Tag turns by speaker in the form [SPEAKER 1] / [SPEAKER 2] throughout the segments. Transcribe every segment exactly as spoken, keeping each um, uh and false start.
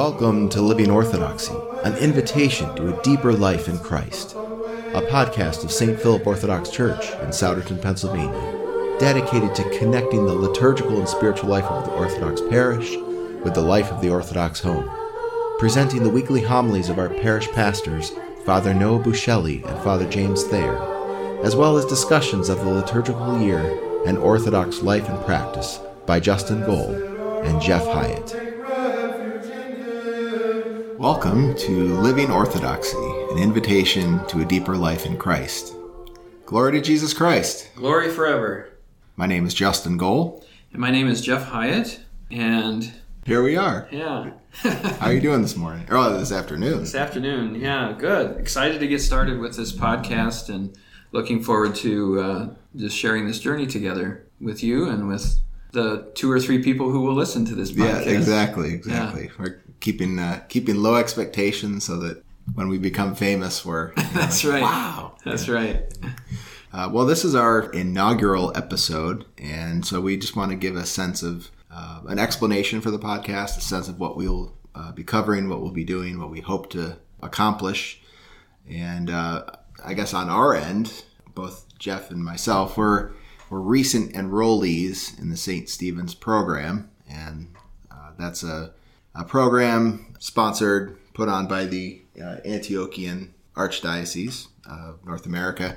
[SPEAKER 1] Welcome to Living Orthodoxy, an invitation to a deeper life in Christ, a podcast of Saint Philip Orthodox Church in Souderton, Pennsylvania, dedicated to connecting the liturgical and spiritual life of the Orthodox parish with the life of the Orthodox home, presenting the weekly homilies of our parish pastors, Father Noah Buscelli and Father James Thayer, as well as discussions of the liturgical year and Orthodox life and practice by Justin Goll and Jeff Hyatt. Welcome to Living Orthodoxy, an invitation to a deeper life in Christ. Glory to Jesus Christ.
[SPEAKER 2] Glory forever.
[SPEAKER 1] My name is Justin Goll.
[SPEAKER 2] And my name is Jeff Hyatt, and...
[SPEAKER 1] Here we are.
[SPEAKER 2] Yeah.
[SPEAKER 1] How are you doing this morning? Or oh, this afternoon.
[SPEAKER 2] This afternoon, yeah, good. Excited to get started with this podcast and looking forward to uh, just sharing this journey together with you and with the two or three people who will listen to this podcast.
[SPEAKER 1] Yeah, exactly, exactly.
[SPEAKER 2] Yeah.
[SPEAKER 1] We're keeping uh, keeping low expectations so that when we become famous, we're you know,
[SPEAKER 2] That's
[SPEAKER 1] like,
[SPEAKER 2] right.
[SPEAKER 1] Wow.
[SPEAKER 2] That's yeah. right.
[SPEAKER 1] Uh, well, this is our inaugural episode, and so we just want to give a sense of uh, an explanation for the podcast, a sense of what we'll uh, be covering, what we'll be doing, what we hope to accomplish. And uh, I guess on our end, both Jeff and myself, we're, we're recent enrollees in the Saint Stephen's program, and uh, that's a, a program sponsored, put on by the uh, Antiochian Archdiocese of North America.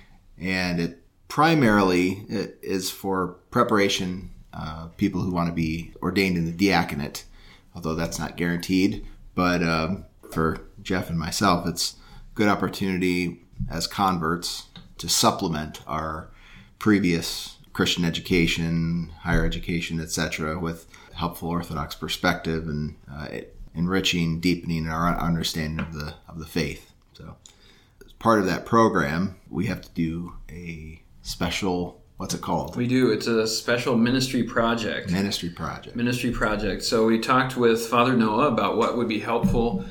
[SPEAKER 1] And it primarily it is for preparation uh, people who want to be ordained in the diaconate, although that's not guaranteed. But um, for Jeff and myself, it's a good opportunity as converts to supplement our previous Christian education, higher education, et cetera, with helpful Orthodox perspective and uh, it, enriching, deepening our understanding of the of the faith. So. Part of that program, we have to do a special, what's it called?
[SPEAKER 2] We do. It's a special ministry project.
[SPEAKER 1] Ministry project.
[SPEAKER 2] Ministry project. So we talked with Father Noah about what would be helpful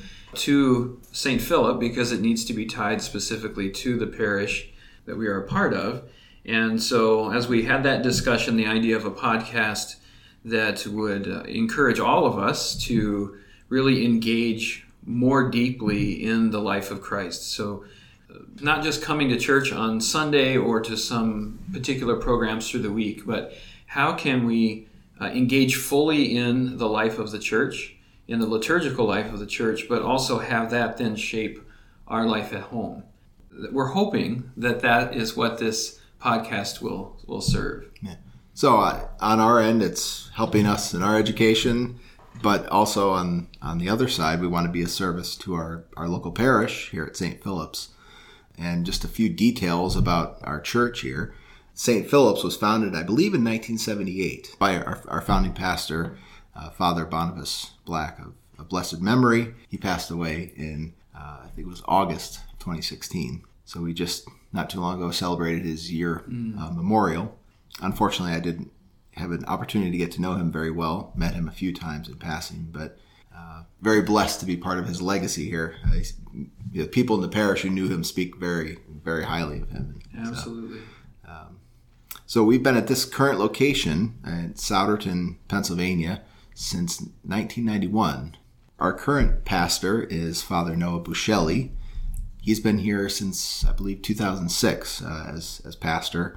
[SPEAKER 2] to Saint Philip because it needs to be tied specifically to the parish that we are a part of. And so as we had that discussion, the idea of a podcast that would uh, encourage all of us to really engage more deeply in the life of Christ. So not just coming to church on Sunday or to some particular programs through the week, but how can we uh, engage fully in the life of the church, in the liturgical life of the church, but also have that then shape our life at home. We're hoping that that is what this podcast will, will serve.
[SPEAKER 1] Yeah. So uh, on our end, it's helping us in our education, but also on, on the other side, we want to be a service to our, our local parish here at Saint Philip's. And just a few details about our church here. Saint Philip's was founded, I believe, in nineteen seventy-eight by our, our founding pastor, uh, Father Boniface Black of, of blessed memory. He passed away in, uh, I think it was August of twenty sixteen. So we just, not too long ago, celebrated his year mm. uh, memorial. Unfortunately, I didn't have an opportunity to get to know him very well. Met him a few times in passing, but uh, very blessed to be part of his legacy here. Uh, the people in the parish who knew him speak very, very highly of him.
[SPEAKER 2] Absolutely.
[SPEAKER 1] So, um, so we've been at this current location in Souderton, Pennsylvania, since nineteen ninety-one. Our current pastor is Father Noah Buscelli. He's been here since, I believe, two thousand six uh, as, as pastor.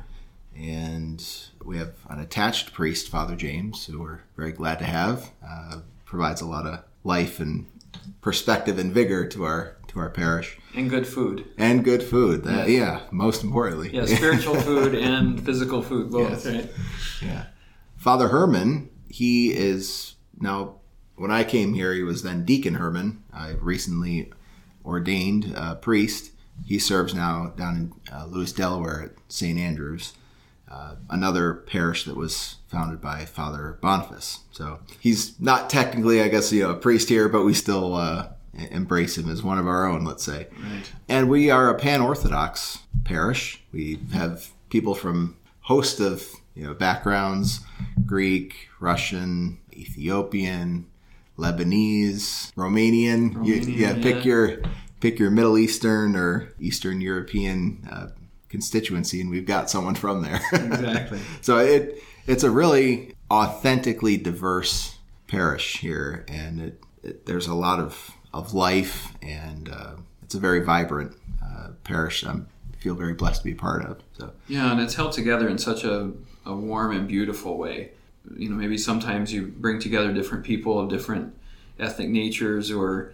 [SPEAKER 1] And we have an attached priest, Father James, who we're very glad to have. Uh, provides a lot of life and perspective and vigor to our to our parish.
[SPEAKER 2] And good food.
[SPEAKER 1] And good food. That, yeah. yeah, most importantly.
[SPEAKER 2] Yeah, spiritual food and physical food, both, yes. Right?
[SPEAKER 1] Yeah. Father Herman, he is now, when I came here, he was then Deacon Herman. I recently ordained uh, priest. He serves now down in uh, Lewis, Delaware at Saint Andrews. Uh, another parish that was founded by Father Boniface. So he's not technically, I guess, you know, a priest here, but we still uh, embrace him as one of our own, let's say.
[SPEAKER 2] Right.
[SPEAKER 1] And we are a pan-Orthodox parish. We have people from a host of you know backgrounds: Greek, Russian, Ethiopian, Lebanese, Romanian.
[SPEAKER 2] Romanian
[SPEAKER 1] you, yeah,
[SPEAKER 2] yeah,
[SPEAKER 1] pick your pick your Middle Eastern or Eastern European uh, constituency, and we've got someone from there.
[SPEAKER 2] Exactly.
[SPEAKER 1] So it it's a really authentically diverse parish here, and it it, there's a lot of, of life, and uh, it's a very vibrant uh, parish. I feel very blessed to be a part of. So
[SPEAKER 2] yeah, and it's held together in such a, a warm and beautiful way. You know, maybe sometimes you bring together different people of different ethnic natures, or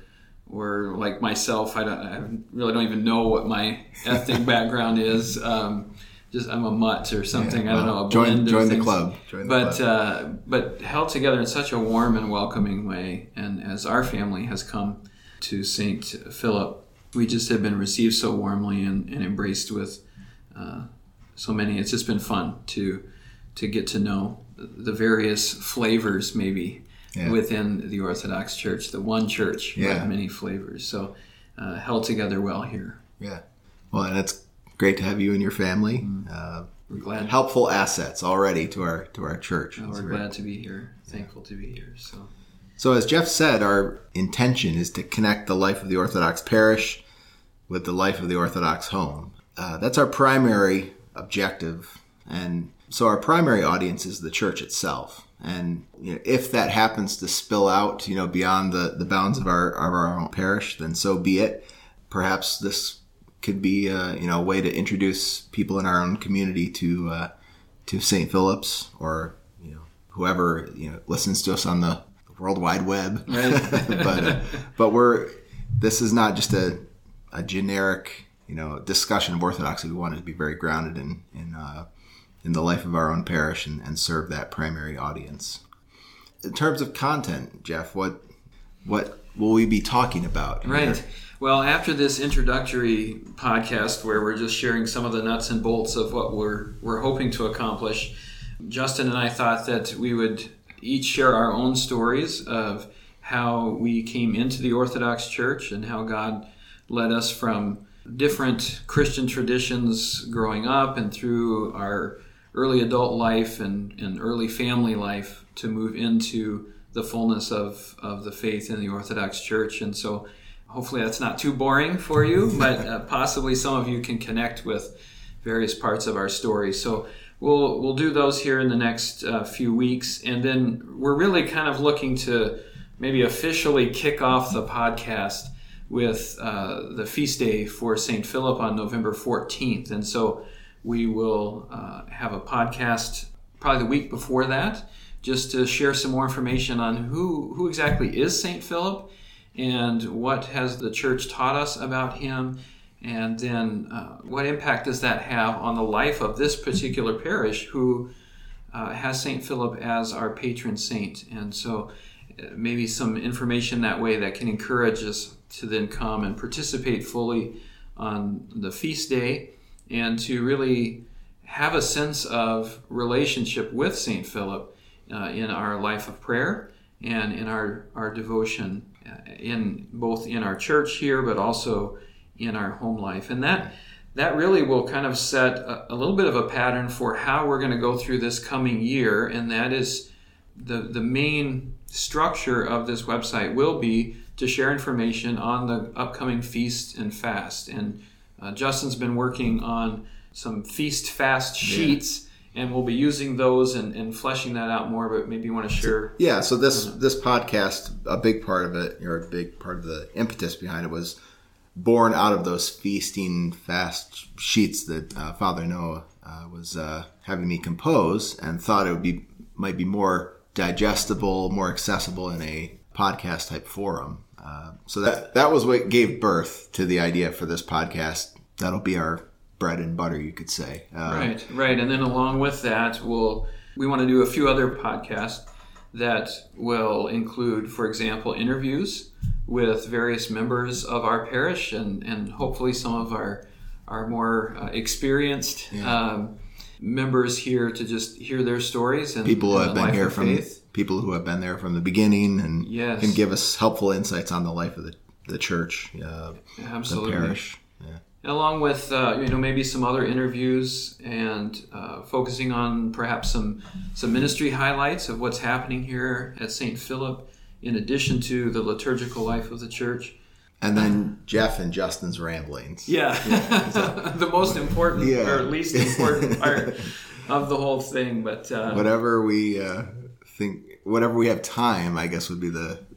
[SPEAKER 2] or like myself, I, don't, I really don't even know what my ethnic background is. Um, just I'm a mutt or something.
[SPEAKER 1] Yeah,
[SPEAKER 2] I don't know. A
[SPEAKER 1] join join the
[SPEAKER 2] things.
[SPEAKER 1] club. Join the
[SPEAKER 2] but
[SPEAKER 1] club.
[SPEAKER 2] Uh, but held together in such a warm and welcoming way. And as our family has come to Saint Philip, we just have been received so warmly and, and embraced with uh, so many. It's just been fun to to get to know the various flavors, maybe. Yeah. Within the Orthodox Church, the one church, yeah. With many flavors. So uh, held together well here.
[SPEAKER 1] Yeah. Well, and it's great to have you and your family. Mm. Uh,
[SPEAKER 2] we're glad.
[SPEAKER 1] Helpful assets already to our to our church.
[SPEAKER 2] Oh, we're great. Glad to be here. Thankful to be here. So.
[SPEAKER 1] So as Jeff said, our intention is to connect the life of the Orthodox parish with the life of the Orthodox home. Uh, that's our primary objective, and so our primary audience is the church itself. And you know, if that happens to spill out, you know, beyond the, the bounds of our of our own parish, then so be it. Perhaps this could be, uh, you know, a way to introduce people in our own community to uh, to Saint Philip's, or you know, whoever you know listens to us on the World Wide Web. Right. but uh, but we're this is not just a a generic, you know, discussion of Orthodoxy. We want it to be very grounded in in. Uh, in the life of our own parish, and, and serve that primary audience. In terms of content, Jeff, what what will we be talking about here?
[SPEAKER 2] Right. Well, after this introductory podcast where we're just sharing some of the nuts and bolts of what we're we're hoping to accomplish, Justin and I thought that we would each share our own stories of how we came into the Orthodox Church and how God led us from different Christian traditions growing up and through our early adult life and, and early family life to move into the fullness of, of the faith in the Orthodox Church. And so hopefully that's not too boring for you, but uh, possibly some of you can connect with various parts of our story. So we'll we'll do those here in the next uh, few weeks. And then we're really kind of looking to maybe officially kick off the podcast with uh, the feast day for Saint Philip on November fourteenth. And so we will uh, have a podcast probably the week before that, just to share some more information on who, who exactly is Saint Philip and what has the church taught us about him, and then uh, what impact does that have on the life of this particular parish who uh, has Saint Philip as our patron saint. And so uh, maybe some information that way that can encourage us to then come and participate fully on the feast day, and to really have a sense of relationship with Saint Philip uh, in our life of prayer and in our, our devotion, uh, in both in our church here, but also in our home life. And that that really will kind of set a, a little bit of a pattern for how we're going to go through this coming year, and that is the, the main structure of this website will be to share information on the upcoming feast and fast. And uh, Justin's been working on some feast fast sheets, yeah. and we'll be using those and, and fleshing that out more, but maybe you want to share.
[SPEAKER 1] Yeah, so this this podcast, a big part of it, or a big part of the impetus behind it was born out of those feasting fast sheets that uh, Father Noah uh, was uh, having me compose, and thought it would be might be more digestible, more accessible in a podcast type forum. Uh, so that that was what gave birth to the idea for this podcast. That'll be our bread and butter, you could say. Uh,
[SPEAKER 2] right, right. And then along with that, we'll we want to do a few other podcasts that will include, for example, interviews with various members of our parish, and, and hopefully some of our our more uh, experienced yeah. um, members here to just hear their stories and
[SPEAKER 1] people who
[SPEAKER 2] and
[SPEAKER 1] have been here from faith. People who have been there from the beginning and
[SPEAKER 2] yes.
[SPEAKER 1] can give us helpful insights on the life of the, the church, uh,
[SPEAKER 2] Absolutely.
[SPEAKER 1] the parish. Yeah.
[SPEAKER 2] Along with uh, you know maybe some other interviews and uh, focusing on perhaps some some ministry highlights of what's happening here at Saint Philip, in addition to the liturgical life of the church.
[SPEAKER 1] And then Jeff and Justin's ramblings.
[SPEAKER 2] Yeah, yeah so. The most important yeah. or least important part of the whole thing. But uh,
[SPEAKER 1] whatever we uh, think, whatever we have time, I guess would be the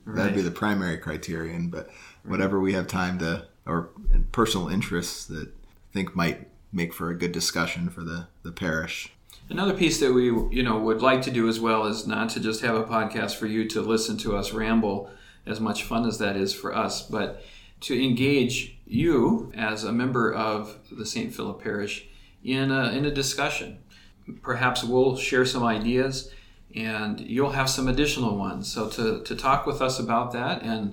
[SPEAKER 2] Right.
[SPEAKER 1] That'd be the primary criterion. But whatever we have time to, or personal interests that I think might make for a good discussion for the, the parish.
[SPEAKER 2] Another piece that we, you know, would like to do as well is not to just have a podcast for you to listen to us ramble, as much fun as that is for us, but to engage you as a member of the Saint Philip Parish in a, in a discussion. Perhaps we'll share some ideas and you'll have some additional ones. So to, to talk with us about that and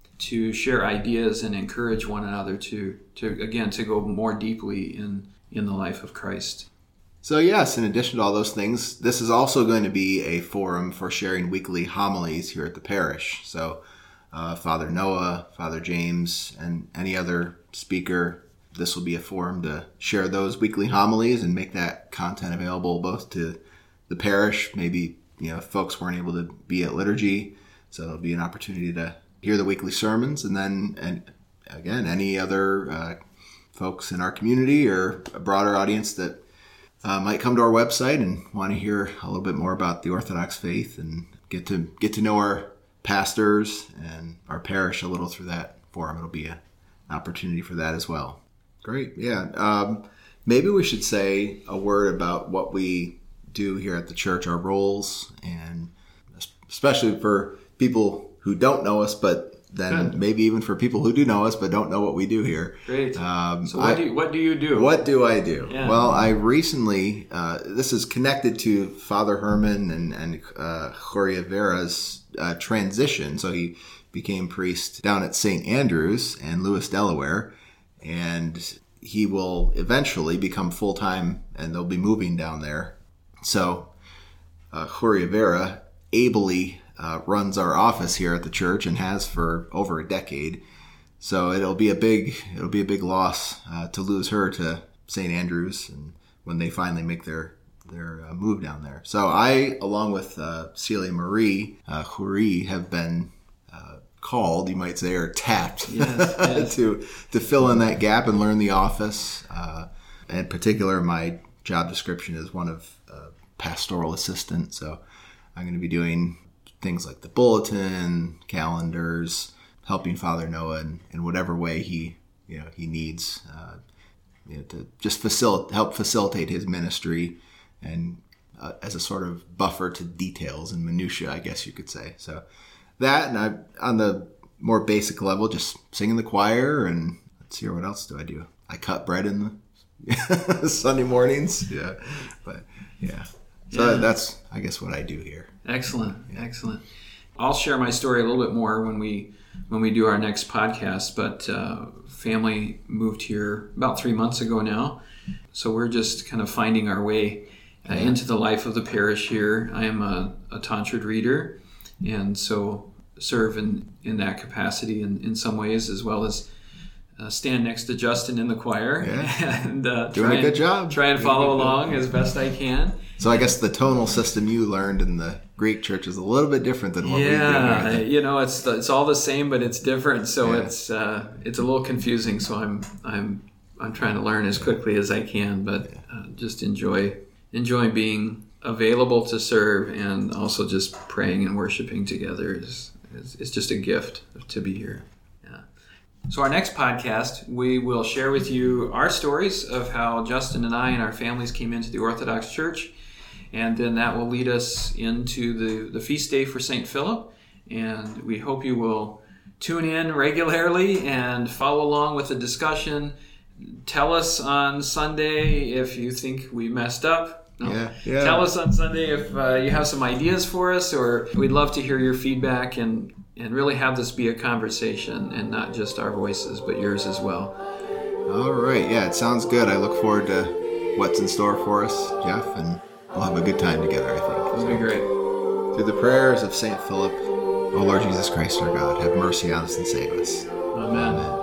[SPEAKER 2] to share ideas and encourage one another to, to again, to go more deeply in, in the life of Christ.
[SPEAKER 1] So yes, in addition to all those things, this is also going to be a forum for sharing weekly homilies here at the parish. So uh, Father Noah, Father James, and any other speaker, this will be a forum to share those weekly homilies and make that content available both to the parish. Maybe, you know, if folks weren't able to be at liturgy, so it'll be an opportunity to hear the weekly sermons, and then, and again, any other uh, folks in our community or a broader audience that Uh, might come to our website and want to hear a little bit more about the Orthodox faith and get to get to know our pastors and our parish a little through that forum. It'll be a, an opportunity for that as well. Great. Yeah. Um, maybe we should say a word about what we do here at the church, our roles, and especially for people who don't know us, but then Good. Maybe even for people who do know us but don't know what we do here.
[SPEAKER 2] Great. Um, so what, I, do you, what do you do?
[SPEAKER 1] What do I do? Yeah. Well, I recently, uh, this is connected to Father Herman and, and uh, Jorge Vera's uh, transition. So he became priest down at Saint Andrews in Lewis, Delaware, and he will eventually become full-time, and they'll be moving down there. So uh, Jorge Vera ably Uh, runs our office here at the church and has for over a decade. So it'll be a big it'll be a big loss uh, to lose her to Saint Andrews, and when they finally make their their uh, move down there. So I, along with uh, Celia Marie uh, Khoury, have been uh, called, you might say, or tapped
[SPEAKER 2] yes, yes.
[SPEAKER 1] to to fill in that gap and learn the office. Uh, in particular, my job description is one of uh, pastoral assistant. So I'm going to be doing things like the bulletin, calendars, helping Father Noah in, in whatever way he, you know, he needs, uh, you know, to just facilitate, help facilitate his ministry, and uh, as a sort of buffer to details and minutia, I guess you could say. So that, and I, on the more basic level, just sing in the choir, and let's see, what else do I do? I cut bread in the Sunday mornings. Yeah, but yeah. So yeah. That's, I guess, what I do here.
[SPEAKER 2] Excellent, yeah. Excellent. I'll share my story a little bit more when we when we do our next podcast. But uh, family moved here about three months ago now, so we're just kind of finding our way uh, yeah. into the life of the parish here. I am a, a tonsured reader, and so serve in, in that capacity in, in some ways, as well as Uh, stand next to Justin in the choir.
[SPEAKER 1] Yeah.
[SPEAKER 2] and uh,
[SPEAKER 1] doing a good
[SPEAKER 2] and,
[SPEAKER 1] job.
[SPEAKER 2] Try and follow along as best I can.
[SPEAKER 1] So I guess the tonal system you learned in the Greek church is a little bit different than what
[SPEAKER 2] yeah,
[SPEAKER 1] we do here.
[SPEAKER 2] you know, it's it's all the same, but it's different. So
[SPEAKER 1] yeah.
[SPEAKER 2] it's uh, it's a little confusing. So I'm I'm I'm trying to learn as quickly as I can, but uh, just enjoy enjoy being available to serve, and also just praying and worshiping together is is, is just a gift to be here. So our next podcast, we will share with you our stories of how Justin and I and our families came into the Orthodox Church, and then that will lead us into the, the feast day for Saint Philip, and we hope you will tune in regularly and follow along with the discussion. Tell us on Sunday if you think we messed up. No.
[SPEAKER 1] Yeah, yeah.
[SPEAKER 2] Tell us on Sunday if uh, you have some ideas for us, or we'd love to hear your feedback and and really have this be a conversation and not just our voices, but yours as well.
[SPEAKER 1] All right. Yeah, it sounds good. I look forward to what's in store for us, Jeff, and we'll have a good time together, I think.
[SPEAKER 2] It'll be great.
[SPEAKER 1] Through the prayers of Saint Philip, O Lord Jesus Christ, our God, have mercy on us and save us.
[SPEAKER 2] Amen. Amen.